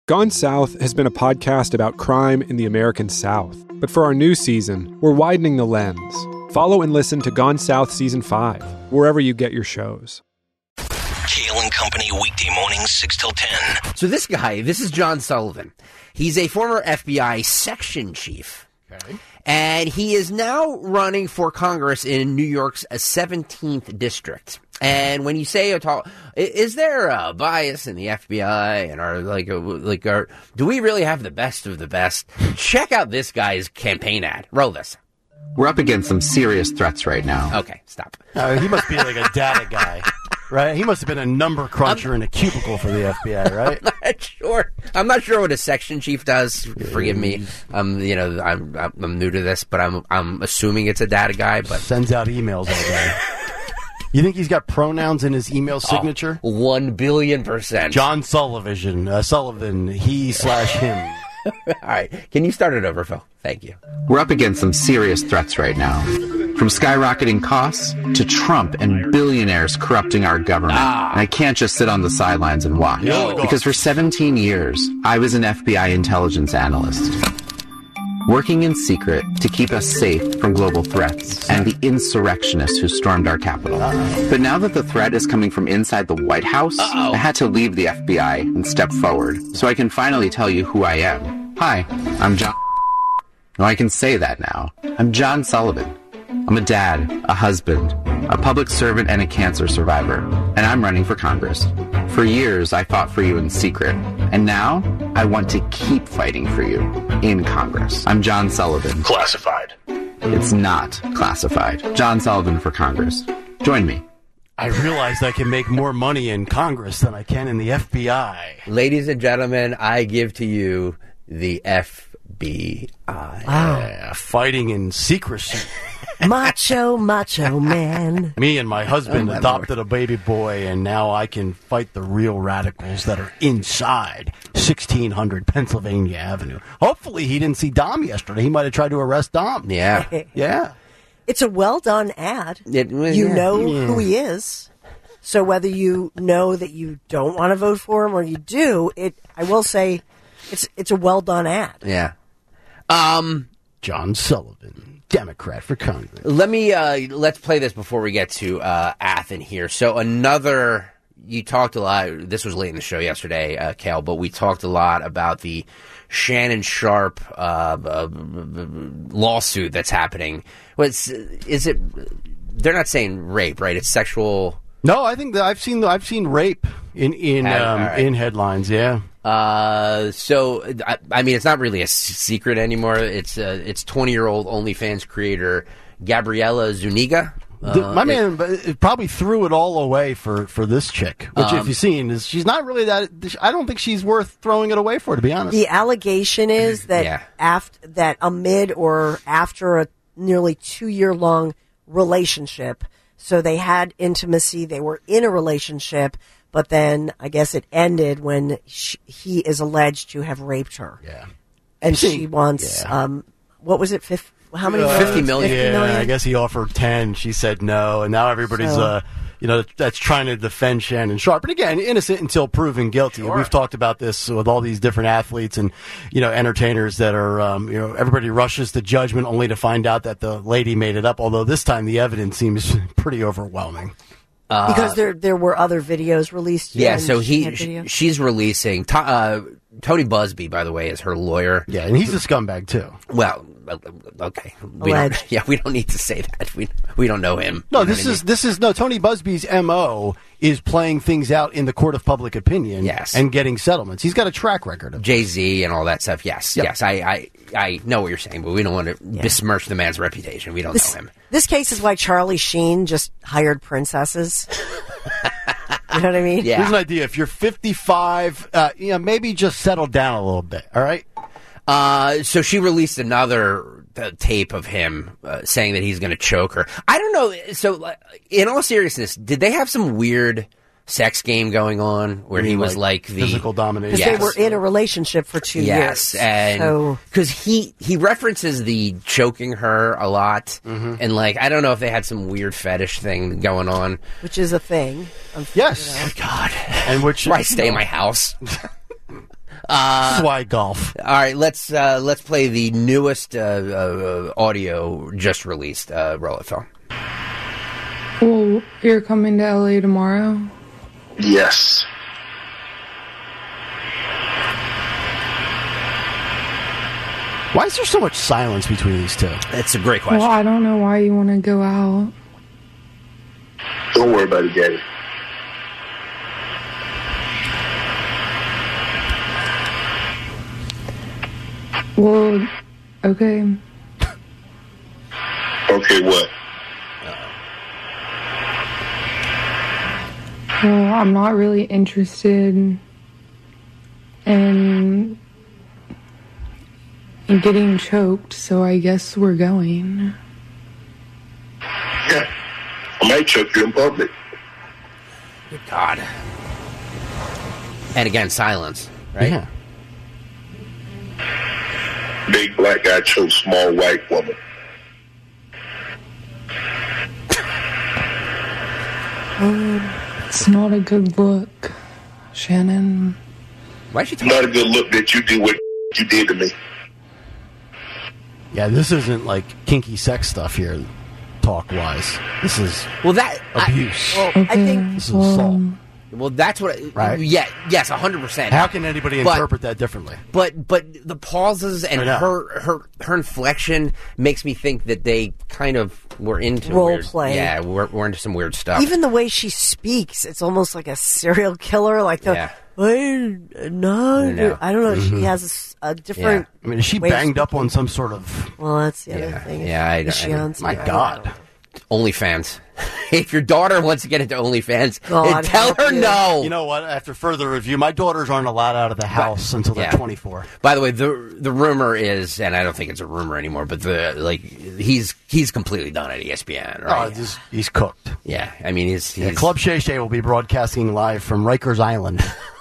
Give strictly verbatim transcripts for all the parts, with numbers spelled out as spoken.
Gone South has been a podcast about crime in the American South. But for our new season, we're widening the lens. Follow and listen to Gone South Season five, wherever you get your shows. Kale and Company, weekday mornings, six till ten. So this guy, this is John Sullivan. He's a former F B I section chief. Okay. And he is now running for Congress in New York's seventeenth district. And when you say, is there a bias in the F B I and are like, like, are, do we really have the best of the best? Check out this guy's campaign ad. Roll this. We're up against some serious threats right now. Okay, stop. Uh, he must be like a data guy, right? He must have been a number cruncher um, in a cubicle for the F B I, right? I'm not sure. I'm not sure what a section chief does. Forgive me. Um, you know, I'm I'm new to this, but I'm I'm assuming it's a data guy. But sends out emails all day. You think he's got pronouns in his email signature? Oh, one billion percent. John Sullivan, uh, Sullivan, he slash him. All right. Can you start it over, Phil? Thank you. We're up against some serious threats right now. From skyrocketing costs to Trump and billionaires corrupting our government. Ah. And I can't just sit on the sidelines and watch. No. Because for seventeen years, I was an F B I intelligence analyst, working in secret to keep us safe from global threats and the insurrectionists who stormed our capital. Uh-oh. But now that the threat is coming from inside the White House, Uh-oh. I had to leave the F B I and step forward so I can finally tell you who I am. Hi, I'm John. No, I can say that now. I'm John Sullivan. I'm a dad, a husband, a public servant, and a cancer survivor, and I'm running for Congress. For years, I fought for you in secret, and now I want to keep fighting for you in Congress. I'm John Sullivan. Classified. It's not classified. John Sullivan for Congress. Join me. I realized I can make more money in Congress than I can in the F B I. Ladies and gentlemen, I give to you the F B I. Wow. Yeah, fighting in secrecy. Macho, macho man. Me and my husband Oh, my adopted Lord. a baby boy, and now I can fight the real radicals that are inside sixteen hundred Pennsylvania Avenue. Hopefully he didn't see Dom yesterday. He might have tried to arrest Dom. Yeah. Yeah. It's a well-done ad. It, well, you yeah. know Yeah. who he is. So whether you know that you don't want to vote for him or you do, it I will say it's it's a well-done ad. Yeah. Um, John Sullivan, Democrat for Congress. let me, uh, let's play this before we get to, uh, Athen here. So another, you talked a lot, this was late in the show yesterday, uh, Cal, but we talked a lot about the Shannon Sharp, uh, uh lawsuit that's happening. What's, is it, they're not saying rape, right? It's sexual. No, I think that I've seen I've seen rape in in All um, right. in headlines. Yeah. Uh, so I, I mean, it's not really a s- secret anymore. It's uh, it's twenty-year-old OnlyFans creator Gabriella Zuniga. Uh, The- my it- man but it probably threw it all away for, for this chick, which Um, if you've seen, is she's not really that. I don't think she's worth throwing it away for, to be honest. The allegation is that Yeah. after that amid or after a nearly two-year-long relationship, so they had intimacy, they were in a relationship, but then I guess it ended when she, he is alleged to have raped her. Yeah. And she wants, Yeah. um, what was it, fifty, how many? Uh, fifty million. Yeah, million? I guess he offered ten. She said no, and now everybody's, So- uh, you know, that's trying to defend Shannon Sharp. And again, innocent until proven guilty. Sure. We've talked about this with all these different athletes and, you know, entertainers that are, um, you know, everybody rushes to judgment only to find out that the lady made it up. Although this time the evidence seems pretty overwhelming. Because there there were other videos released. Yeah, and so she he had video. sh- she's releasing. To, uh, Tony Busby, by the way, is her lawyer. Yeah, and he's a scumbag too. Well, uh, okay, we Alleged. don't, yeah, we don't need to say that. We we don't know him. No, You know this what I is mean? this is no Tony Busby's M O is playing things out in the court of public opinion. Yes. And getting settlements. He's got a track record of Jay Z and all that stuff. Yes, Yep. yes, I, I I know what you're saying, but we don't want to besmirch the man's reputation. We don't This, know him. this case is why Charlie Sheen just hired princesses. You know what I mean? Yeah. Here's an idea. If you're fifty-five, uh, you know, maybe just settle down a little bit. All right. Uh, so she released another uh, tape of him uh, saying that he's going to choke her. I don't know. So, uh, in all seriousness, did they have some weird sex game going on where he was like, the physical domination. Because Yes. they were in a relationship for two Yes, years. and so because he he references the choking her a lot, and like I don't know if they had some weird fetish thing going on. which is a thing. Yes. God, And which where I stay in my house. Uh, This is why golf. all right, let's uh, let's play the newest uh, uh, audio just released. Uh, roll it, Phil. Well, you're coming to L A tomorrow? Yes. Why is there so much silence between these two? That's a great question. Well, I don't know why you want to go out. Don't worry about it, Daddy. Well, okay. Okay, what? Well, I'm not really interested in, in getting choked, so I guess we're going. Yeah. I might choke you in public. Good God. And again, silence, right? Yeah. Big black guy choke small white woman. It's not a good look, Shannon. Why is she talking? Not a good look that you do what you did to me. Yeah, this isn't like kinky sex stuff here, talk-wise. This is Well, that abuse. Well, Okay, I think This is well, assault. Well, that's what. Right. Yeah. Yes. A hundred percent. How can anybody But- interpret that differently? But but the pauses and I know. her her her inflection makes me think that they kind of were into Role weird, play. Yeah, we're, we're into some weird stuff. even the way she speaks, it's almost like a serial killer. Like the, Yeah. "Wait, no, I know. I don't know. She has a s- a, different. I mean, is she way of banged up speaking. on some sort of... Well, that's the other Yeah, thing. yeah, I Is know, she I know. on My some- God. OnlyFans. If your daughter wants to get into OnlyFans, God tell help her you. no. You know what? After further review, my daughters aren't allowed out of the house until they're yeah. twenty-four. By the way, the the rumor is, and I don't think it's a rumor anymore, but the like he's he's completely done at E S P N, Oh, right? just, he's cooked. yeah, I mean he's, he's Yeah, Club Shay Shay will be broadcasting live from Rikers Island.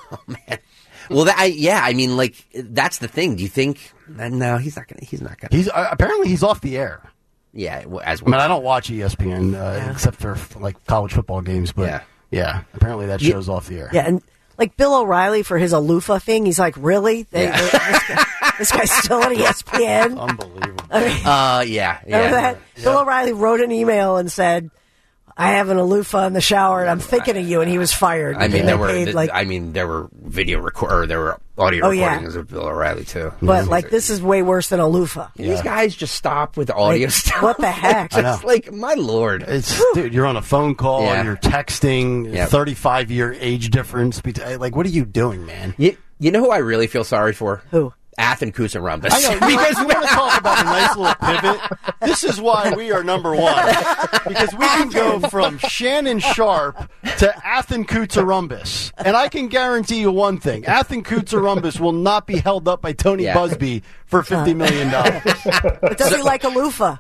well, that, I, yeah, I mean like that's the thing. Do you think? uh, No, he's not gonna. He's not gonna. He's uh, apparently he's off the air. yeah, w- as I well. mean, I don't watch E S P N uh, except for like college football games, but Yeah. yeah, apparently that Ye- show's off the air. Yeah, and like Bill O'Reilly for his Alufa thing, he's like, really? They, Yeah. they- this, guy, this guy's still on E S P N? Unbelievable. I mean, Uh, yeah, yeah. remember that? Bill O'Reilly wrote an email and said, I have an Alufa in the shower and I'm thinking of you, and he was fired. I mean, And there they were. paid, th- like, I mean, there were video record, or there were audio Oh, yeah. recordings of Bill O'Reilly too. but like this is way worse than Alufa. These guys just stop with the audio Like, stuff. what the heck? Just know. like my lord. It's dude, you're on a phone call, Yeah. you're texting, Yep. thirty-five year age difference. bet- Like, what are you doing, man? You, you know who I really feel sorry for? Who? Athen Kusarumbis. I know. You, because you want to talk about a nice little pivot? This is why we are number one. Because we can go from Shannon Sharp to Athen Kutsarambis. And I can guarantee you one thing. Athen Kutsarambis will not be held up by Tony Yeah. Busby for fifty million dollars. But does he like Alufa?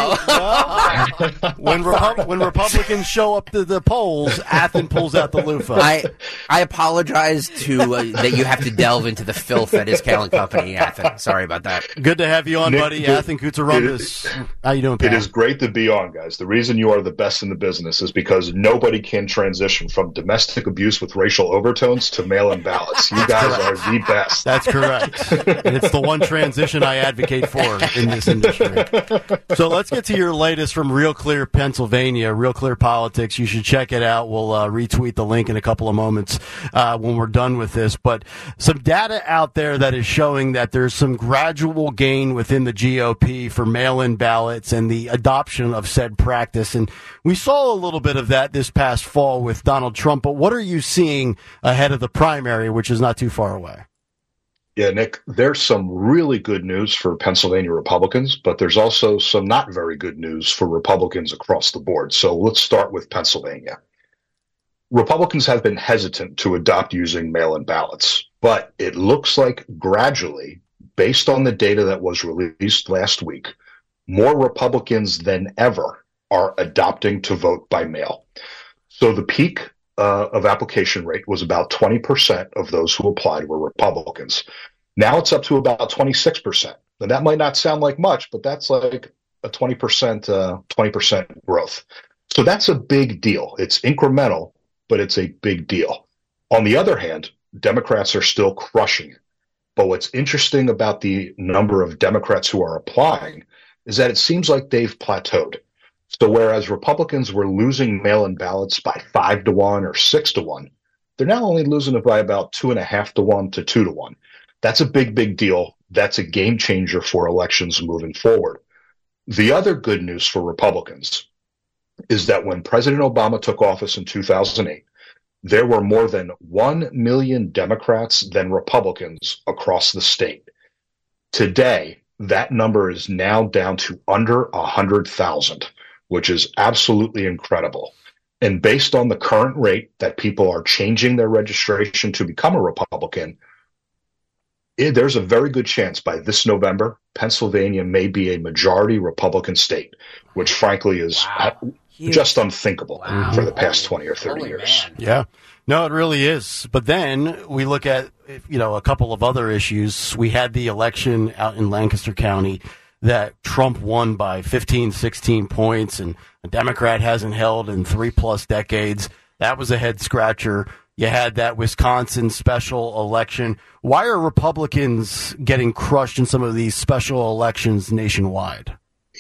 when, Repu- when Republicans show up to the polls, Athen pulls out the loofah. I I apologize to uh, that you have to delve into the filth that is Kale and Company, Athen. Sorry about that. Good to have you on, Nick, buddy. it- Athen Kutsarambis. How you doing, pal? It is great to be on, guys. The reason you are the best in the business is because nobody can transition from domestic abuse with racial overtones to mail-in ballots. You guys are the best. That's correct. And it's the one transition I advocate for in this industry. So let's get to your latest from Real Clear, Pennsylvania, Real Clear Politics. You should check it out. We'll uh, retweet the link in a couple of moments uh, when we're done with this. But some data out there that is showing that there's some gradual gain within the G O P for mail-in ballots and the adoption of said practice. And we saw a little bit of that this past fall with Donald Trump. But what are you seeing ahead of the primary, which is not too far away? Yeah, Nick, there's some really good news for Pennsylvania Republicans, but there's also some not very good news for Republicans across the board. So let's start with Pennsylvania. Republicans have been hesitant to adopt using mail-in ballots, but it looks like gradually, based on the data that was released last week, more Republicans than ever are adopting to vote by mail. So the peak uh, of application rate was about twenty percent of those who applied were Republicans. Now it's up to about twenty-six percent. And that might not sound like much, but that's like a twenty percent, uh, twenty percent growth. So that's a big deal. It's incremental, but it's a big deal. On the other hand, Democrats are still crushing it. But what's interesting about the number of Democrats who are applying is that it seems like they've plateaued. So whereas Republicans were losing mail-in ballots by five to one or six to one, they're now only losing it by about two and a half to one to two to one. That's a big, big deal. That's a game changer for elections moving forward. The other good news for Republicans is that when President Obama took office in two thousand eight, there were more than one million Democrats than Republicans across the state. Today, that number is now down to under one hundred thousand, which is absolutely incredible. And based on the current rate that people are changing their registration to become a Republican, it, there's a very good chance by this November, Pennsylvania may be a majority Republican state, which frankly is wow. just unthinkable wow. for the past twenty or thirty Holy years. Man. Yeah. No, it really is. But then we look at, you know, a couple of other issues. We had the election out in Lancaster County that Trump won by fifteen, sixteen points, and a Democrat hasn't held in three plus decades. That was a head scratcher. You had that Wisconsin special election. Why are Republicans getting crushed in some of these special elections nationwide?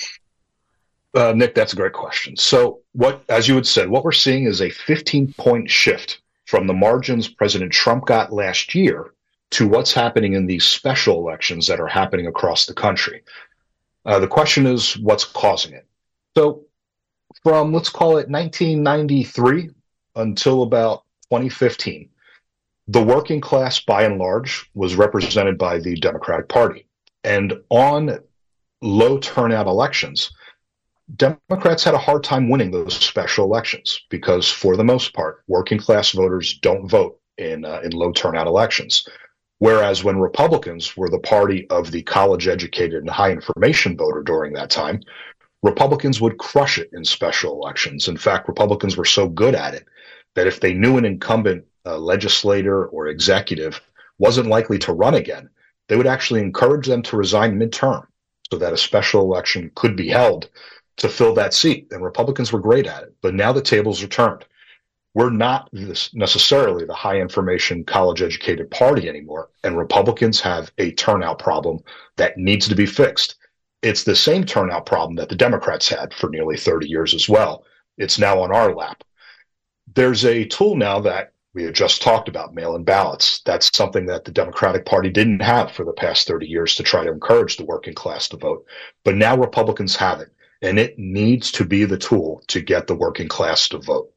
Uh, Nick, that's a great question. So what, as you had said, what we're seeing is a fifteen point shift from the margins President Trump got last year to what's happening in these special elections that are happening across the country. Uh, the question is, what's causing it? So from, let's call it nineteen ninety-three until about twenty fifteen, the working class, by and large, was represented by the Democratic Party. And on low turnout elections, Democrats had a hard time winning those special elections because, for the most part, working class voters don't vote in uh, in low turnout elections. Whereas when Republicans were the party of the college-educated and high-information voter during that time, Republicans would crush it in special elections. In fact, Republicans were so good at it that if they knew an incumbent uh, legislator or executive wasn't likely to run again, they would actually encourage them to resign midterm so that a special election could be held to fill that seat. And Republicans were great at it. But now the tables are turned. We're not this necessarily the high information, college educated party anymore. And Republicans have a turnout problem that needs to be fixed. It's the same turnout problem that the Democrats had for nearly thirty years as well. It's now on our lap. There's a tool now that we had just talked about, mail-in ballots. That's something that the Democratic Party didn't have for the past thirty years to try to encourage the working class to vote. But now Republicans have it, and it needs to be the tool to get the working class to vote.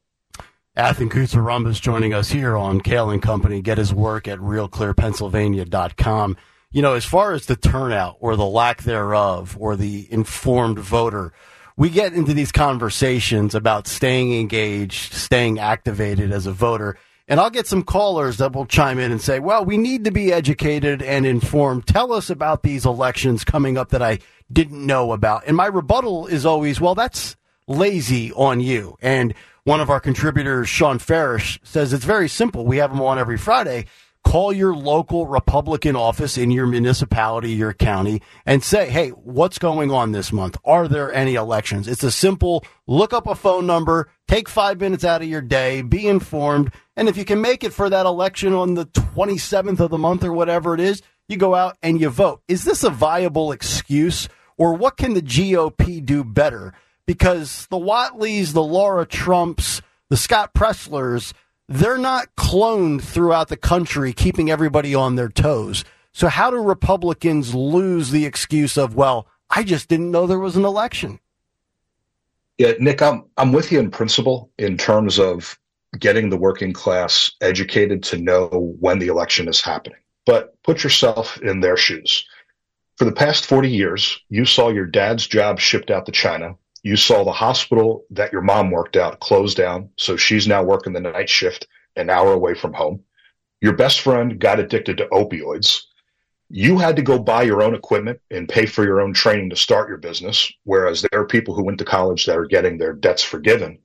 Athan Kutzer-Rumbus joining us here on Kale and Company. Get his work at real clear pennsylvania dot com. You know, as far as the turnout or the lack thereof or the informed voter, we get into these conversations about staying engaged, staying activated as a voter. And I'll get some callers that will chime in and say, well, we need to be educated and informed. Tell us about these elections coming up that I didn't know about. And my rebuttal is always, well, that's lazy on you. And one of our contributors, Sean Farish, says it's very simple. We have him on every Friday. Call your local Republican office in your municipality, your county, and say, hey, what's going on this month? Are there any elections? It's a simple look up a phone number, take five minutes out of your day, be informed, and if you can make it for that election on the twenty-seventh of the month or whatever it is, you go out and you vote. Is this a viable excuse, or what can the G O P do better? Because the Whatleys, the Laura Trumps, the Scott Presslers, they're not cloned throughout the country, keeping everybody on their toes. So how do Republicans lose the excuse of, well, I just didn't know there was an election? Yeah, Nick, I'm I'm with you in principle in terms of getting the working class educated to know when the election is happening. But put yourself in their shoes. For the past forty years, you saw your dad's job shipped out to China. You saw the hospital that your mom worked out closed down, so she's now working the night shift an hour away from home. Your best friend got addicted to opioids. You had to go buy your own equipment and pay for your own training to start your business, whereas there are people who went to college that are getting their debts forgiven.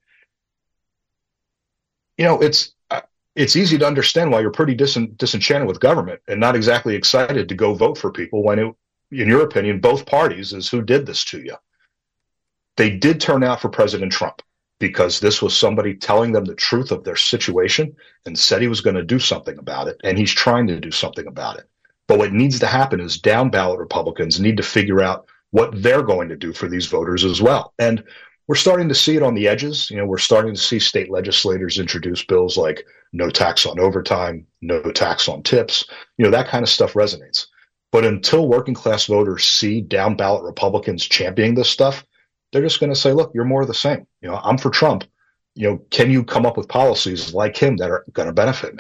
You know, it's it's easy to understand why you're pretty dis- disenchanted with government and not exactly excited to go vote for people when, it, in your opinion, both parties is who did this to you. They did turn out for President Trump because this was somebody telling them the truth of their situation and said he was going to do something about it, and he's trying to do something about it. But what needs to happen is down ballot Republicans need to figure out what they're going to do for these voters as well. And we're starting to see it on the edges. You know, we're starting to see state legislators introduce bills like no tax on overtime, no tax on tips. You know, that kind of stuff resonates. But until working class voters see down ballot Republicans championing this stuff, they're just going to say, look, you're more of the same. You know, I'm for Trump. You know, can you come up with policies like him that are going to benefit me?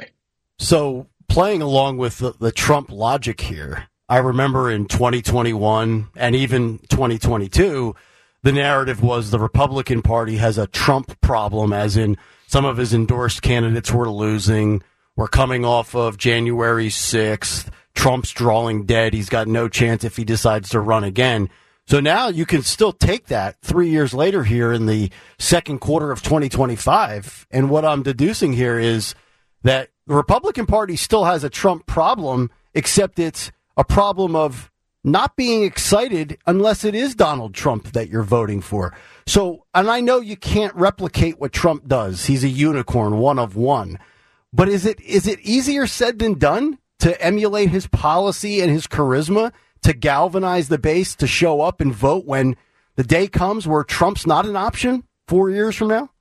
So playing along with the, the Trump logic here, I remember in twenty twenty-one and even twenty twenty-two, the narrative was the Republican Party has a Trump problem, as in some of his endorsed candidates were losing. We're coming off of January sixth. Trump's drawing dead. He's got no chance if he decides to run again. So now you can still take that three years later here in the second quarter of twenty twenty-five. And what I'm deducing here is that the Republican Party still has a Trump problem, except it's a problem of not being excited unless it is Donald Trump that you're voting for. So, and I know you can't replicate what Trump does. He's a unicorn, one of one. But is it is it easier said than done to emulate his policy and his charisma to galvanize the base to show up and vote when the day comes where Trump's not an option four years from now?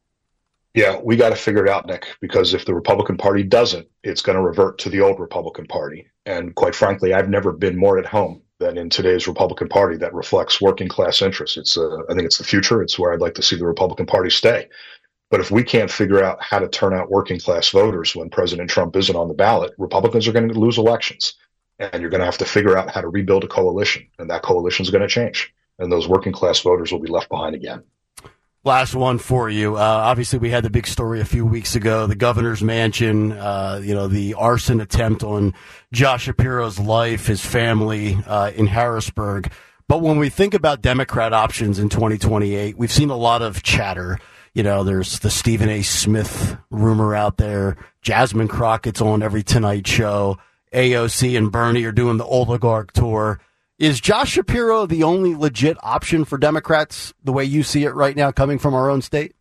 Yeah, we got to figure it out, Nick, because if the Republican Party doesn't, it's going to revert to the old Republican Party. And quite frankly, I've never been more at home than in today's Republican Party that reflects working class interests. It's, uh, I think it's the future. It's where I'd like to see the Republican Party stay. But if we can't figure out how to turn out working class voters when President Trump isn't on the ballot, Republicans are going to lose elections. And you're going to have to figure out how to rebuild a coalition. And that coalition is going to change. And those working class voters will be left behind again. Last one for you. Uh, obviously, we had the big story a few weeks ago, the governor's mansion, uh, you know, the arson attempt on Josh Shapiro's life, his family uh, in Harrisburg. But when we think about Democrat options in twenty twenty-eight, we've seen a lot of chatter. You know, there's the Stephen A. Smith rumor out there. Jasmine Crockett's on every Tonight Show. A O C and Bernie are doing the oligarch tour. Is Josh Shapiro the only legit option for Democrats, the way you see it right now, coming from our own state?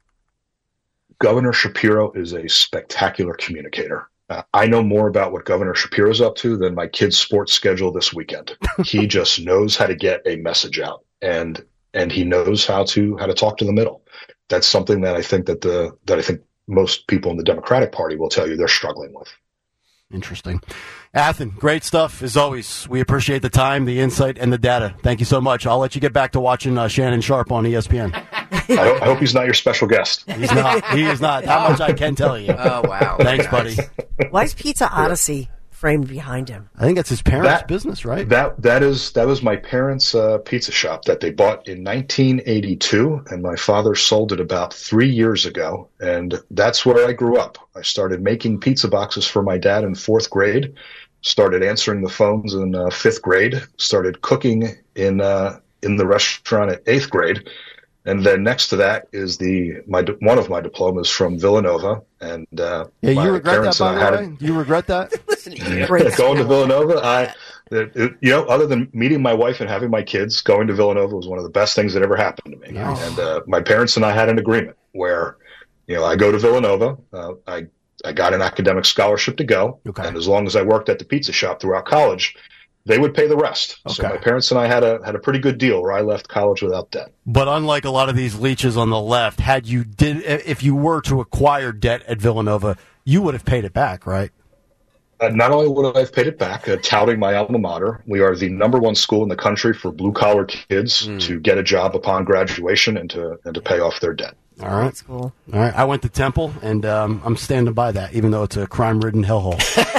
Governor Shapiro is a spectacular communicator. Uh, I know more about what Governor Shapiro's up to than my kid's sports schedule this weekend. He just knows how to get a message out, and and he knows how to how to talk to the middle. That's something that I think that the that I think most people in the Democratic Party will tell you they're struggling with. Interesting. Athen, great stuff as always. We appreciate the time, the insight, and the data. Thank you so much. I'll let you get back to watching uh, Shannon Sharpe on E S P N. I hope, I hope he's not your special guest. He's not. He is not. That much I can tell you. Oh, wow. Thanks, buddy. Why is Pizza Odyssey framed behind him? I think that's his parents' that, business, right? That that is that was my parents' uh, pizza shop that they bought in nineteen eighty-two, and my father sold it about three years ago. And that's where I grew up. I started making pizza boxes for my dad in fourth grade. Started answering the phones in uh, fifth grade. Started cooking in uh, in the restaurant at eighth grade. And then next to that is the my one of my diplomas from Villanova. And uh, yeah, my you regret that, by the way? a, you regret that? Listen to you. going to Villanova, I, it, it, you know, other than meeting my wife and having my kids, going to Villanova was one of the best things that ever happened to me. Nice. And uh, my parents and I had an agreement where, you know, I go to Villanova, uh, I I got an academic scholarship to go, okay. and as long as I worked at the pizza shop throughout college, they would pay the rest. Okay. So my parents and I had a had a pretty good deal where I left college without debt. But unlike a lot of these leeches on the left, had you did if you were to acquire debt at Villanova, you would have paid it back, right? Uh, not only would I have paid it back, uh, touting my alma mater, we are the number one school in the country for blue collar kids mm. to get a job upon graduation and to and to pay off their debt. All right. That's cool. All right. I went to Temple, and um, I'm standing by that, even though it's a crime-ridden hellhole.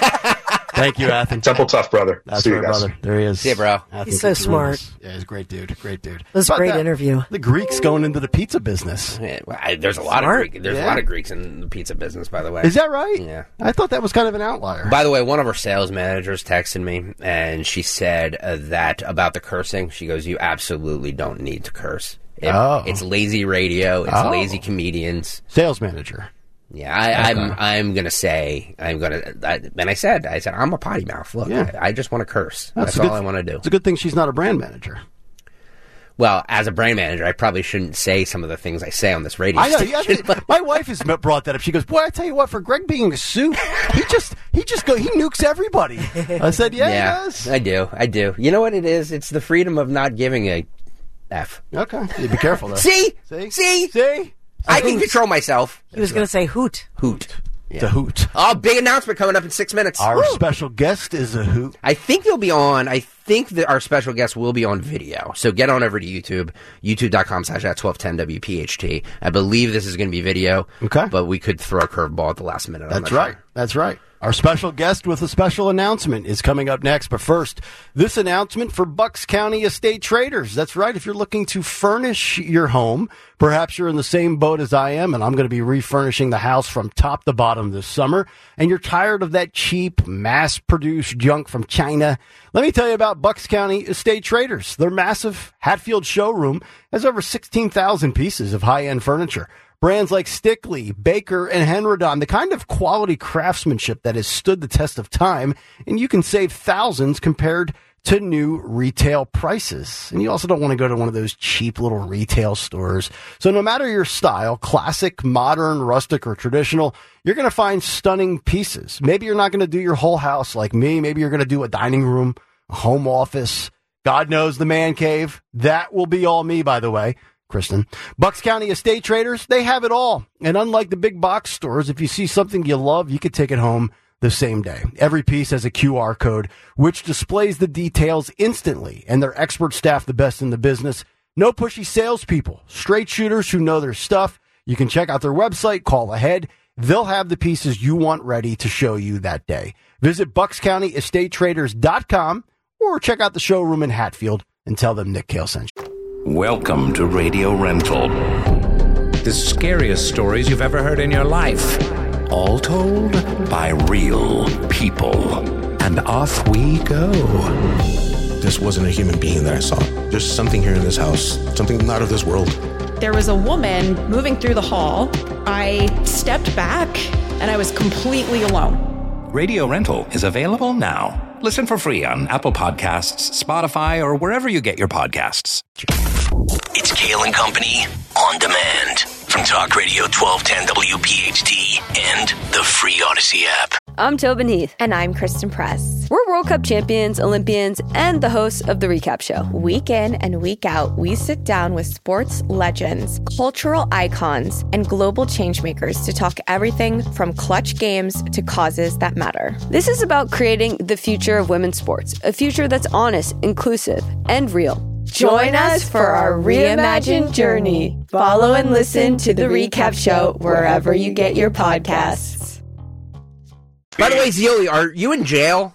Thank you, Athen. Temple tough, brother. That's See right, you guys. brother. There he is. See you, bro. Athen He's so smart. Kitsarounas. Yeah, he's a great dude. Great dude. It was a great interview. The Greeks going into the pizza business. Yeah, well, I, there's a lot Smart. of Greek, there's Yeah. a lot of Greeks in the pizza business, by the way. Is that right? Yeah. I thought that was kind of an outlier. By the way, one of our sales managers texted me, and she said uh, that about the cursing. She goes, "You absolutely don't need to curse. It, Oh. It's lazy radio. It's Oh. lazy comedians." Sales manager. Yeah, I, Okay. I'm. I'm gonna say. I'm gonna. I, and I said. I said. I'm a potty mouth. Look, Yeah. I, I just want to curse. That's That's, a all good- I want to do. It's a good thing she's not a brand manager. well, as a brand manager, I probably shouldn't say some of the things I say on this radio I know. station. Yeah, I think- my wife has brought that up. She goes, "Boy, I tell you what, for Greg being a suit, he just he just go he nukes everybody." I said, "Yeah, yeah, he does." I do. I do. You know what it is? It's the freedom of not giving a F. Okay, you be careful though. See? See? See? See? I can control myself. He was going to say hoot. Hoot. The hoot. Oh, big announcement coming up in six minutes. Our Woo. special guest is a hoot. I think they'll be on, I think that our special guest will be on video. So get on over to YouTube, youtube.com slash at twelve ten W P H T. I believe this is going to be video. Okay. But we could throw a curveball at the last minute. I'm That's not right. sure. That's right. Our special guest with a special announcement is coming up next. But first, this announcement for Bucks County Estate Traders. That's right. If you're looking to furnish your home, perhaps you're in the same boat as I am, and I'm going to be refurnishing the house from top to bottom this summer, and you're tired of that cheap, mass-produced junk from China, let me tell you about Bucks County Estate Traders. Their massive Hatfield showroom has over sixteen thousand pieces of high-end furniture. Brands like Stickley, Baker, and Henrodon, the kind of quality craftsmanship that has stood the test of time, and you can save thousands compared to new retail prices. And you also don't want to go to one of those cheap little retail stores. So no matter your style, classic, modern, rustic, or traditional, you're going to find stunning pieces. Maybe you're not going to do your whole house like me. Maybe you're going to do a dining room, a home office, God knows the man cave. That will be all me, by the way. Kristen. Bucks County Estate Traders, they have it all. And unlike the big box stores, if you see something you love, you could take it home the same day. Every piece has a Q R code, which displays the details instantly. And their expert staff, the best in the business. No pushy salespeople, straight shooters who know their stuff. You can check out their website, call ahead. They'll have the pieces you want ready to show you that day. Visit bucks county estate traders dot com or check out the showroom in Hatfield and tell them Nick Kale sent you. Welcome to Radio Rental. The scariest stories you've ever heard in your life. All told by real people. And off we go. This wasn't a human being that I saw. There's something here in this house. Something not of this world. There was a woman moving through the hall. I stepped back and I was completely alone. Radio Rental is available now. Listen for free on Apple Podcasts, Spotify, or wherever you get your podcasts. It's Kale and Company on demand from Talk Radio twelve ten W P H T and the free Odyssey app. I'm Tobin Heath. And I'm Kristen Press. We're World Cup champions, Olympians, and the hosts of The Recap Show. Week in and week out, we sit down with sports legends, cultural icons, and global changemakers to talk everything from clutch games to causes that matter. This is about creating the future of women's sports, a future that's honest, inclusive, and real. Join us for our reimagined journey. Follow and listen to The Recap Show wherever you get your podcasts. By the way, Zeoli, are you in jail?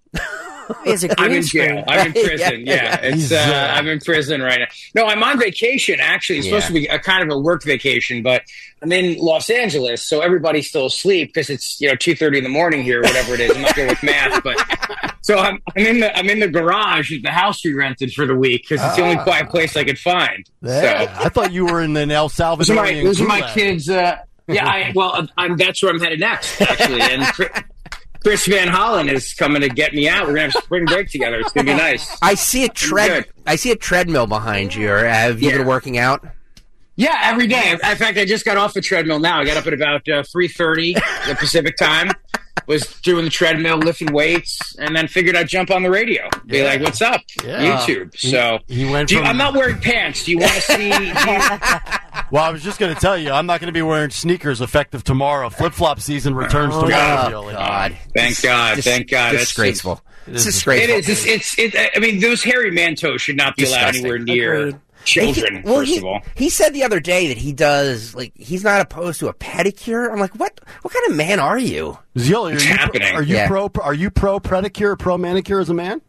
Is it I'm in jail. I'm in prison. Yeah, Yeah, yeah. it's uh, I'm in prison right now. No, I'm on vacation. Actually, it's Yeah. supposed to be a kind of a work vacation, but I'm in Los Angeles, so everybody's still asleep because it's you know two thirty in the morning here, whatever it is. I'm not good with math, but so I'm I'm in the I'm in the garage at the house we rented for the week because it's the only Ah. quiet place I could find. Yeah, So I thought you were in an El those are Salvador. my those are my kids. Uh, yeah, I, well, I'm that's where I'm headed next, actually, and. Chris Van Hollen is coming to get me out. We're gonna have spring break together. It's gonna be nice. I see a tread. Good. I see a treadmill behind you. Or have you Yeah. been working out? Yeah, every day. In fact, I just got off the treadmill now. I got up at about uh, three thirty the Pacific time. Was doing the treadmill, lifting weights, and then figured I'd jump on the radio. Be Yeah. like, "What's up, Yeah. YouTube?" He- So he went do you- from- I'm not wearing pants. Do you want to see? do you- Well, I was just going to tell you, I'm not going to be wearing sneakers effective tomorrow. Flip flop season returns Oh, tomorrow. Oh, God. Thank God. Dis- Thank God. That's- Disgraceful. It's is disgraceful. It is. It's. It's it, I mean, those hairy man toes should not be allowed Disgusting. anywhere near Agreed. children. He- well, first he, of all, he said the other day that he does like he's not opposed to a pedicure. I'm like, what? What kind of man are you? Zeoli, are It's you, happening. are you Yeah. pro? Are you pro pedicure, pro manicure as a man?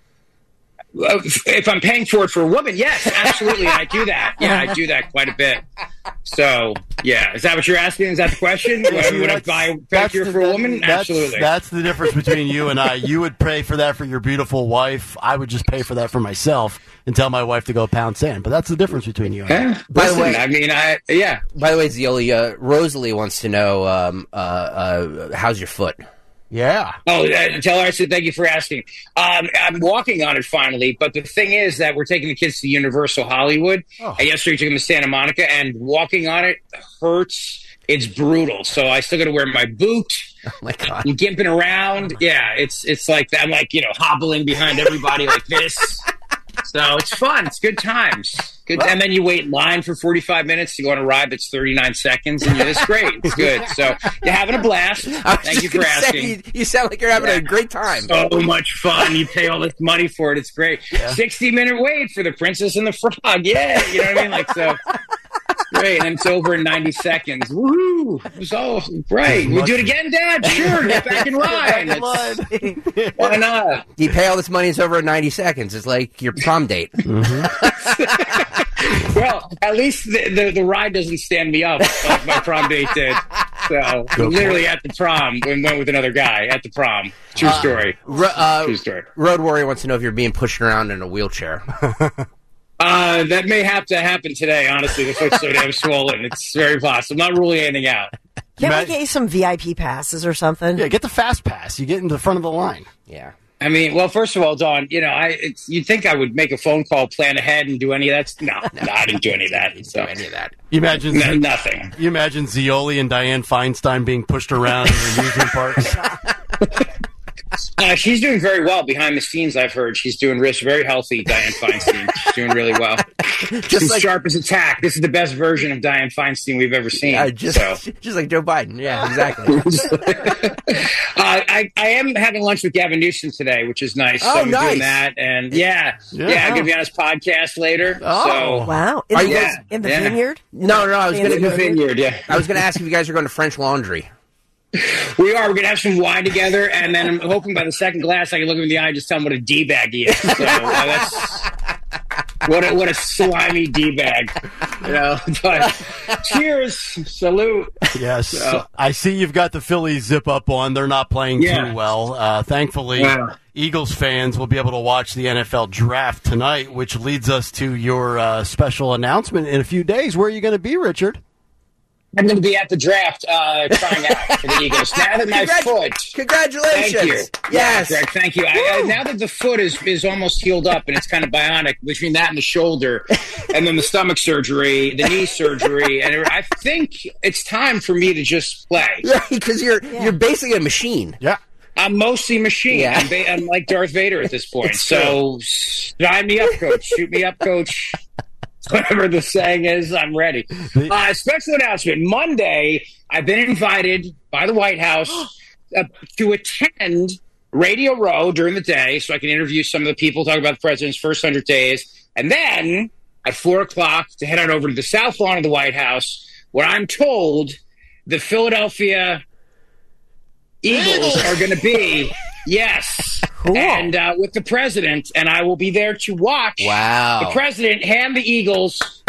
Uh, if I'm paying for it for a woman, yes, absolutely, I do that. Yeah, I do that quite a bit. So, yeah, is that what you're asking? Is that the question? Would I- would I buy a That's pedicure the- for a woman? That's, Absolutely. That's the difference between you and I. You would pay for that for your beautiful wife. I would just pay for that for myself and tell my wife to go pound sand. But that's the difference between you and I. Eh, By the listen, way- I mean, I yeah. By the way, Zeoli, uh, Rosalie wants to know um, uh, uh, how's your foot? Yeah. Oh, uh, tell her I said thank you for asking. Um, I'm walking on it finally, but the thing is that we're taking the kids to Universal Hollywood. Oh. And yesterday we took them to Santa Monica, and walking on it hurts. It's brutal. So I still got to wear my boot. Oh my God. I'm gimping around. Yeah, it's it's like I'm like, you know, hobbling behind everybody like this. So it's fun. It's good times. Good. Well, and then you wait in line for forty-five minutes to go on a ride that's thirty-nine seconds, and it's great. It's good. So you're having a blast. Thank you for asking. Say, you, you sound like you're having yeah. a great time. So much fun. You pay all this money for it. It's great. Yeah. sixty minute wait for the Princess and the Frog. Yeah, you know what I mean? Like so. Great, and it's over in ninety seconds. Woohoo! It was all great. We do it again, Dad? Sure, get back in line. It's, why not? You pay all this money, it's over in ninety seconds. It's like your prom date. Mm-hmm. Well, at least the, the, the ride doesn't stand me up like my prom date did. So, Go literally at the prom, we went with another guy at the prom. True story. Uh, ro- uh, True story. Road Warrior wants to know if you're being pushed around in a wheelchair. Uh, that may have to happen today, honestly. The foot's so damn swollen. It's very possible. I'm not ruling anything out. Can't we get you some V I P passes or something? Yeah, get the fast pass. You get into the front of the line. Yeah. I mean, well, first of all, Dawn, you know, I it's, you'd think I would make a phone call, plan ahead, and do any of that. No, no, I didn't do any of that. Didn't so. do any of that. You imagine no, nothing. You imagine Zioli and Dianne Feinstein being pushed around in amusement parks. Uh, she's doing very well behind the scenes. I've heard she's doing rich, very healthy. Dianne Feinstein, she's doing really well. Just she's like, sharp as a tack. This is the best version of Dianne Feinstein we've ever seen. Uh, just, so. just like Joe Biden. Yeah, exactly. uh, I, I am having lunch with Gavin Newsom today, which is nice. Oh, so I'm nice. doing that, and yeah, yeah, yeah I'm going to be on his podcast later. Oh, so. wow! In, are the, you guys, in the yeah. vineyard? No, no, I was going to in the vineyard. Yeah, I was going to ask if you guys are going to French Laundry. We are. We're going to have some wine together, and then I'm hoping by the second glass I can look him in the eye and just tell him what a D-bag he is. So, uh, that's, what, a, what a slimy D-bag. You know, but cheers. Salute. Yes. So. I see you've got the Phillies zip-up on. They're not playing yeah. too well. Uh, thankfully, wow. Eagles fans will be able to watch the N F L draft tonight, which leads us to your uh, special announcement in a few days. Where are you going to be, Richard? I'm going to be at the draft uh, trying out for the Eagles. Now that my Congrat- foot... Congratulations. Thank you. Yes. Yeah, Greg, thank you. I, I, now that the foot is, is almost healed up and it's kind of bionic between that and the shoulder and then the stomach surgery, the knee surgery, and I think it's time for me to just play. Yeah, because you're, yeah. you're basically a machine. Yeah. I'm mostly machine. Yeah. I'm, ba- I'm like Darth Vader at this point. So sign me up, coach. Shoot me up, coach. Whatever the saying is, I'm ready. Uh, special announcement. Monday, I've been invited by the White House uh, to attend Radio Row during the day so I can interview some of the people, talk about the president's first one hundred days. And then at four o'clock to head on over to the South Lawn of the White House where I'm told the Philadelphia Eagles are going to be, yes, cool. and uh, with the president, and I will be there to watch wow. the president hand the Eagles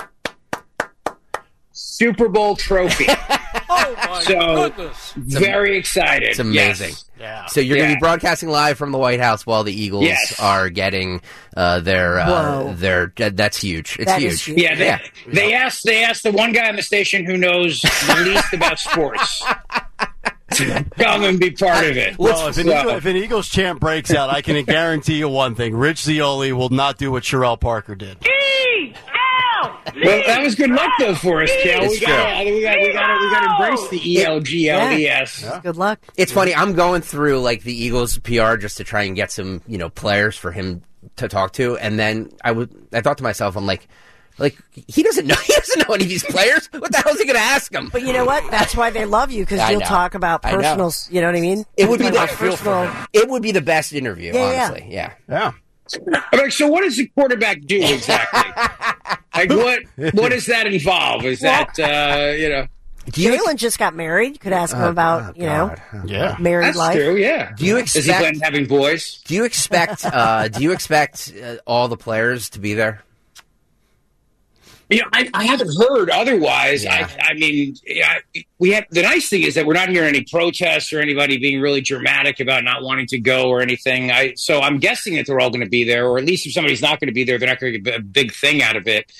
Super Bowl trophy. Oh, my so, goodness. Very excited. It's amazing. Yes. Yeah. So you're yeah. going to be broadcasting live from the White House while the Eagles yes. are getting uh, their uh, their. Uh, that's huge. It's that huge. huge. Yeah, they, yeah. they asked. They asked the one guy on the station who knows the least about sports to come and be part of it. Well, if an, so, Eagle, if an Eagles chant breaks out, I can guarantee you one thing: Rich Zioli will not do what Sherelle Parker did. Well, that was good luck though for us, Cal. It's We got we got we got we got to embrace the E L G L E S. Yeah. Good luck. It's funny. I'm going through like the Eagles P R just to try and get some, you know, players for him to talk to, and then I would I thought to myself, I'm like, like he doesn't know he doesn't know any of these players. What the hell is he going to ask them? But you know what? That's why they love you because you'll know. talk about personal. You know what I mean? It would be the personal. It would be the best interview, Yeah, honestly. Yeah. Yeah. I'm like, so what does the quarterback do exactly? Like, what what does that involve? Is that uh, you know? Jalen just got married. You could ask him Oh, about, oh, you know, God. Yeah. married That's life. true. Yeah. Do you Is he expect? planning on having boys? Do you expect? Uh, do you expect uh, all the players to be there? You know, I, I haven't heard otherwise. Yeah. I, I mean, I, we have the nice thing is that we're not hearing any protests or anybody being really dramatic about not wanting to go or anything. I so I'm guessing that they're all going to be there, or at least if somebody's not going to be there, they're not going to get a big thing out of it.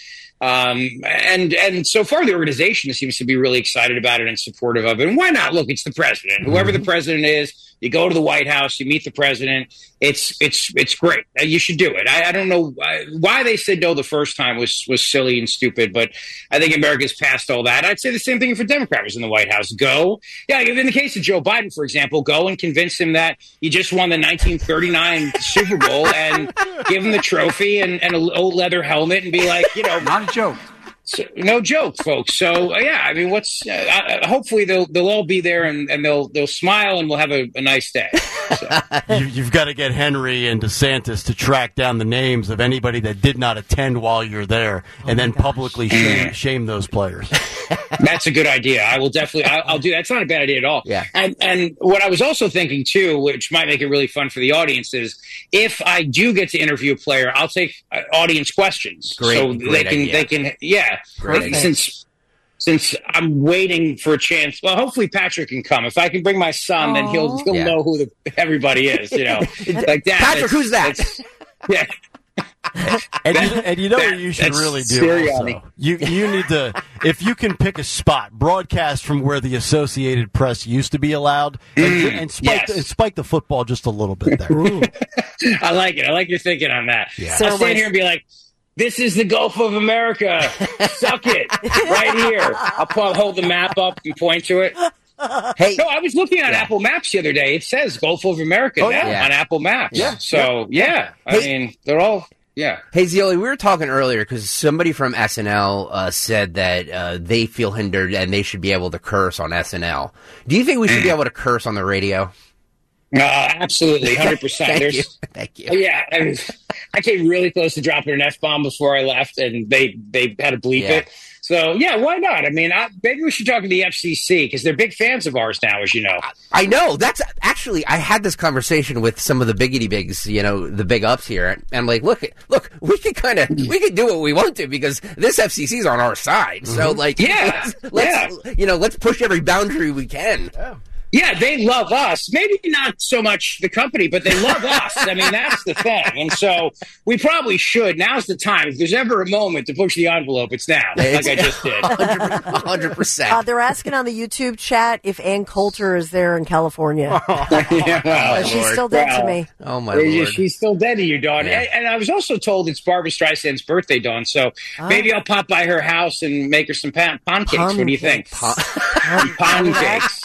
Um, and and so far, the organization seems to be really excited about it and supportive of it. And why not? Look, it's the president. Whoever the president is, you go to the White House, you meet the president. It's it's it's great. You should do it. I, I don't know why they said no the first time was was silly and stupid, but I think America's past all that. I'd say the same thing if a Democrat was in the White House. Go, yeah. In the case of Joe Biden, for example, go and convince him that you just won the nineteen thirty-nine Super Bowl and give him the trophy and, and a old leather helmet and be like, you know, not a joke. So, no joke, folks. So uh, yeah, I mean, what's uh, uh, hopefully they'll they'll all be there and, and they'll they'll smile and we'll have a, a nice day. So. you, you've got to get Henry and DeSantis to track down the names of anybody that did not attend while you're there, oh and then gosh. publicly shame, shame those players. That's a good idea. I will definitely. I'll, I'll do. That's not a bad idea at all. Yeah. And and what I was also thinking too, which might make it really fun for the audience, is if I do get to interview a player, I'll take uh, audience questions, great, so great they can idea. they can yeah. Great Since since I'm waiting for a chance, well, hopefully Patrick can come. If I can bring my son, Aww. then he'll he'll yeah. know who the, everybody is. You know, like that. Patrick, who's that? Yeah. and, you, and you know what you should really do also? You you need to, if you can pick a spot, broadcast from where the Associated Press used to be allowed, and, Mm, and, spike, yes. the, and spike the football just a little bit there. I like it. I like your thinking on that. Yeah. I'll stand here and be like, this is the Gulf of America. Suck it. Right here. I'll, I'll hold the map up and point to it. Hey, no, I was looking on yeah. Apple Maps the other day. It says Gulf of America oh, now yeah. on Apple Maps. Yeah. So, yeah. I hey, mean, they're all, yeah. Hey, Zeoli, we were talking earlier because somebody from S N L uh, said that uh, they feel hindered and they should be able to curse on S N L. Do you think we should be able to curse on the radio? Uh, absolutely, one hundred percent. Thank There's, you. Thank you. Yeah, I, mean, I came really close to dropping an F-bomb before I left, and they, they had to bleep Yeah. it. So, yeah, why not? I mean, I, maybe we should talk to the F C C, because they're big fans of ours now, as you know. I know. That's actually, I had this conversation with some of the biggity bigs, you know, the big ups here. And I'm like, look, look, we can kind of, we can do what we want to because this F C C is on our side. Mm-hmm. So, like, yeah, let's, let's yeah. you know, let's push every boundary we can. Yeah. Yeah, they love us. Maybe not so much the company, but they love us. I mean, that's the thing. And so we probably should. Now's the time. If there's ever a moment to push the envelope, it's now, like I just did. one hundred percent. Uh, they're asking on the YouTube chat if Ann Coulter is there in California. yeah, well, uh, she's still dead well, to me. Oh, my Lord. She's still dead to you, Dawn. Yeah. And, and I was also told it's Barbara Streisand's birthday, Dawn. So oh. maybe I'll pop by her house and make her some pan- pancakes. Pancakes. What do you think? Pa- pancakes.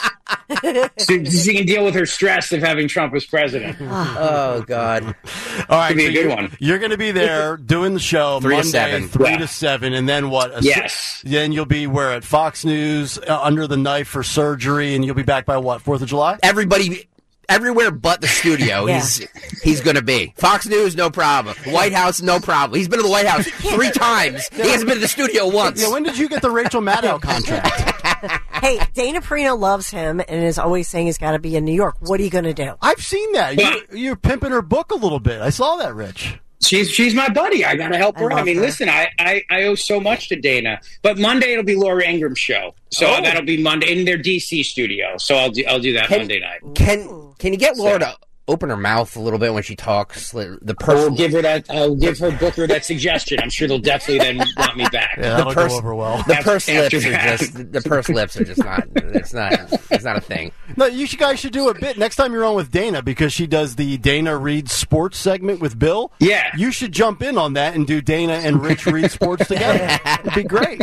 So she can deal with her stress of having Trump as president. Oh, God. All right, Could be so a good you're, one. You're going to be there doing the show Three to Monday, seven. three Yeah. to seven, and then what? A Yes. si- Then you'll be where at Fox News uh, under the knife for surgery, and you'll be back by what? Fourth of July? Everybody, everywhere but the studio, Yeah. he's he's going to be. Fox News, no problem. White House, no problem. He's been to the White House three times. He hasn't been to the studio once. Yeah, when did you get the Rachel Maddow contract? Hey, Dana Perino loves him and is always saying he's got to be in New York. What are you going to do? I've seen that. You, you're pimping her book a little bit. I saw that, Rich. She's she's my buddy. I gotta help I her. I, love mean, her. listen, I, I, I owe so much to Dana. But Monday it'll be Laura Ingram's show, so Oh. that'll be Monday in their D C studio. So I'll do I'll do that Can- Monday night. Can can you get Laura to open her mouth a little bit when she talks? The I'll person, give her that. I'll give her Booker that suggestion. I'm sure they'll definitely then want me back. Yeah, that'll pers- go over well. the After- purse lips after are that. just the purse lips are just not. It's not. It's not a thing. No, you should- guys should do a bit next time you're on with Dana because she does the Dana Reads Sports segment with Bill. Yeah. You should jump in on that and do Dana and Rich Read Sports together. It'd be great.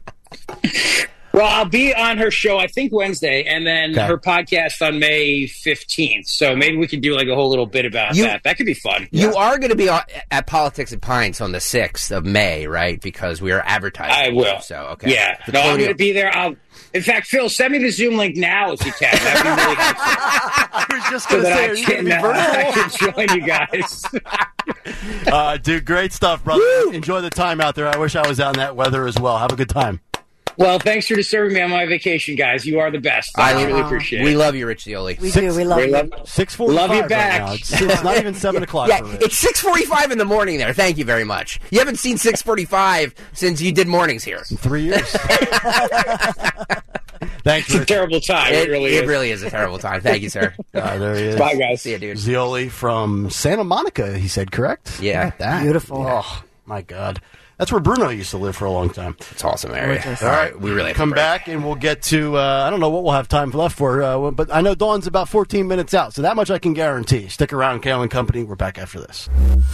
Well, I'll be on her show, I think Wednesday, and then Okay. her podcast on May fifteenth. So maybe we could do like a whole little bit about You- that. That could be fun. You are going to be on, at Politics and Pints on the sixth of May, right? Because we are advertising. I will. So okay. Yeah. The No, I'm Colonial- going to be there. I'll, in fact, Phil, send me the Zoom link now if you can. That'd be really helpful. I was just So going to that say, I are you going can, to be uh, I virtual? can join you guys. Uh, dude, great stuff, brother. Enjoy the time out there. I wish I was out in that weather as well. Have a good time. Well, thanks for disturbing me on my vacation, guys. You are the best. I, I really appreciate We it. love you, Rich Zeoli. We Six- do. We love We you. love, six forty-five love you back. right now. It's, it's not even seven o'clock Yeah, for Rich. it's six forty-five in the morning there. Thank you very much. You haven't seen six forty-five since you did mornings here. In three years. Thanks, It's a Rich. terrible time. It, It, really it is. really is a terrible time. Thank you, sir. Uh, there he is. Bye, guys. See you, dude. Zeoli from Santa Monica, he said, correct? Yeah, that. Beautiful. Oh, my God. That's where Bruno used to live for a long time. It's awesome area. Gorgeous. All right, we really have come to break. back and we'll get to. Uh, I don't know what we'll have time left for, uh, but I know Dawn's about fourteen minutes out, so that much I can guarantee. Stick around, Kale and Company. We're back after this.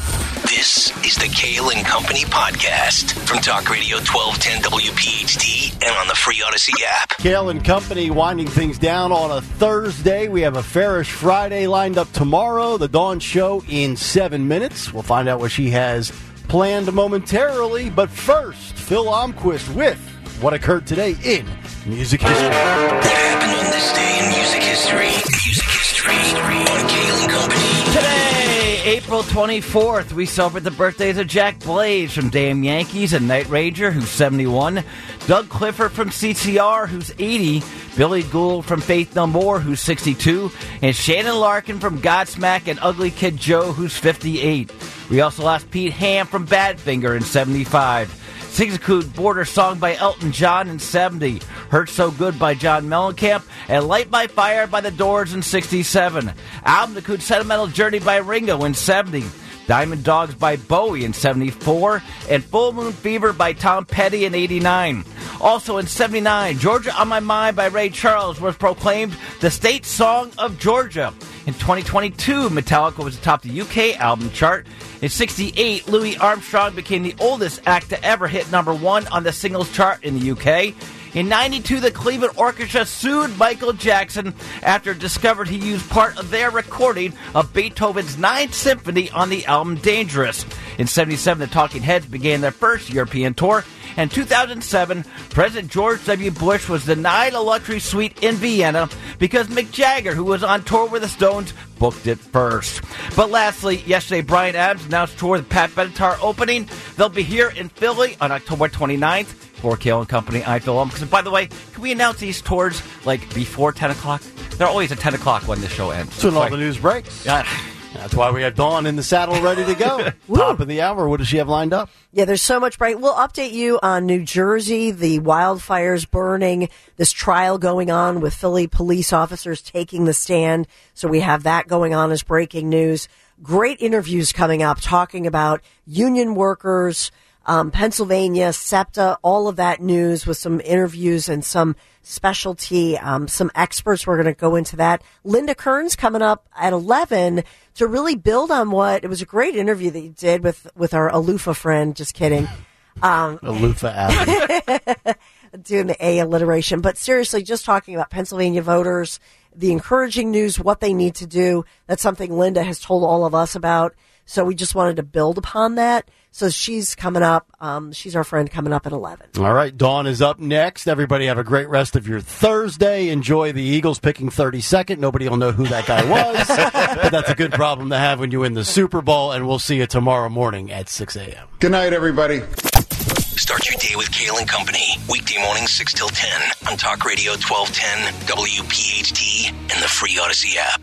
This is the Kale and Company podcast from Talk Radio twelve ten W P H T and on the free Odyssey app. Kale and Company winding things down on a Thursday. We have a Fairish Friday lined up tomorrow. The Dawn Show in seven minutes. We'll find out what she has planned momentarily. But first, Phil Almquist with what occurred today in music history. What happened on this day in music history? Music history on Kale and Company. Today, April twenty-fourth, we celebrate the birthdays of Jack Blaze from Damn Yankees and Night Ranger, who's seventy-one, Doug Clifford from C C R, who's eighty, Billy Gould from Faith No More, who's sixty-two, and Shannon Larkin from Godsmack and Ugly Kid Joe, who's fifty-eight. We also lost Pete Ham from Badfinger in seventy-five. Sigscoot Border Song by Elton John in seventy. Hurt So Good by John Mellencamp. And Light by Fire by The Doors in sixty-seven. Album The Coot Sentimental Journey by Ringo in seventy. Diamond Dogs by Bowie in seventy-four. And Full Moon Fever by Tom Petty in eighty-nine. Also in seventy-nine, Georgia on My Mind by Ray Charles was proclaimed the state song of Georgia. In twenty twenty-two, Metallica was atop the U K album chart. In sixty-eight, Louis Armstrong became the oldest act to ever hit number one on the singles chart in the U K. In ninety-two, the Cleveland Orchestra sued Michael Jackson after it discovered he used part of their recording of Beethoven's Ninth Symphony on the album Dangerous. In seventy-seven, the Talking Heads began their first European tour. In two thousand seven, President George W. Bush was denied a luxury suite in Vienna because Mick Jagger, who was on tour with the Stones, booked it first. But lastly, yesterday, Bryan Adams announced tour with Pat Benatar opening. They'll be here in Philly on October twenty-ninth for Kale and Company. I Phil Almquist. And by the way, can we announce these tours like before ten o'clock? They're always at ten o'clock when the show ends. So when all the news breaks. Yeah. That's why we have Dawn in the saddle ready to go. Top of the hour. What does she have lined up? Yeah, there's so much bright. We'll update you on New Jersey, the wildfires burning, this trial going on with Philly police officers taking the stand. So we have that going on as breaking news. Great interviews coming up talking about union workers, um, Pennsylvania, SEPTA, all of that news with some interviews and some specialty, um, some experts. We're going to go into that. Linda Kern's coming up at eleven to really build on what, it was a great interview that you did with, with our Alufa friend. Just kidding. Um, Alufa Avenue. Doing the A alliteration. But seriously, just talking about Pennsylvania voters, the encouraging news, what they need to do. That's something Linda has told all of us about. So we just wanted to build upon that. So she's coming up. Um, she's our friend coming up at eleven. All right. Dawn is up next. Everybody have a great rest of your Thursday. Enjoy the Eagles picking thirty-second. Nobody will know who that guy was. But that's a good problem to have when you win the Super Bowl. And we'll see you tomorrow morning at six a.m. Good night, everybody. Start your day with Kale and Company. Weekday mornings six till ten on Talk Radio twelve ten W P H T and the free Odyssey app.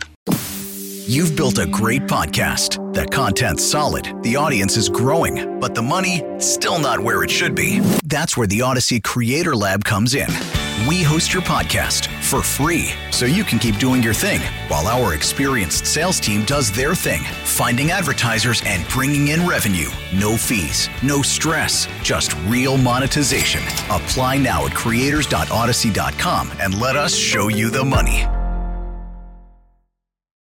You've built a great podcast. The content's solid, the audience is growing, but the money, still not where it should be. That's where the Odyssey Creator Lab comes in. We host your podcast for free, so you can keep doing your thing, while our experienced sales team does their thing, finding advertisers and bringing in revenue. No fees, no stress, just real monetization. Apply now at creators dot odyssey dot com and let us show you the money.